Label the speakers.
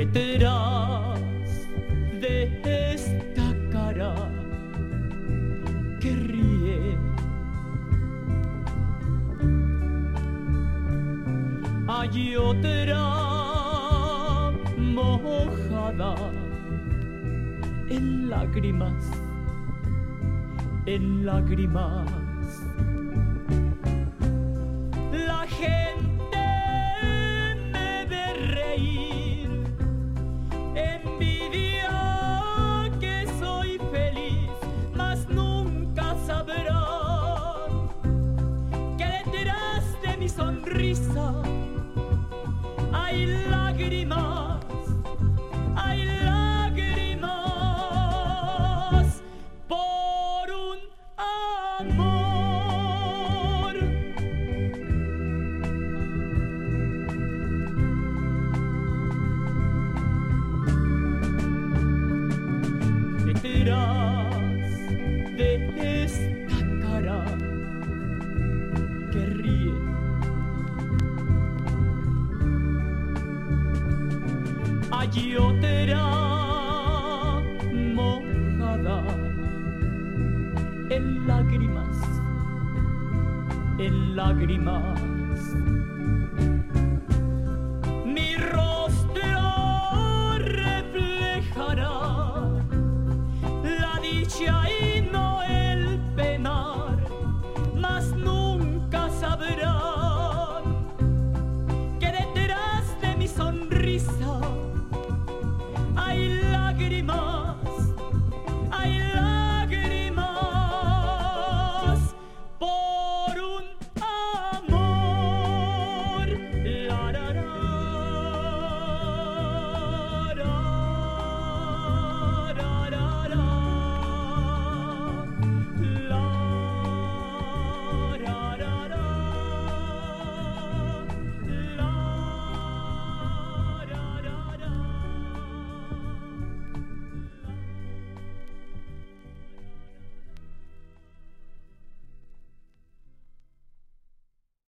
Speaker 1: detrás de esta cara que ríe hay otra mojada en lágrimas, en lágrimas. La gente me ve reír, envidia que soy feliz, mas nunca sabrán que detrás de mi sonrisa hay lágrimas, hay lágrimas por un amor. Detrás de esta cara que ríe hay otra mojada en lágrimas, en lágrimas. Mi rostro reflejará la dicha y no el penar, mas nunca sabrán que detrás de mi sonrisa hay lágrimas.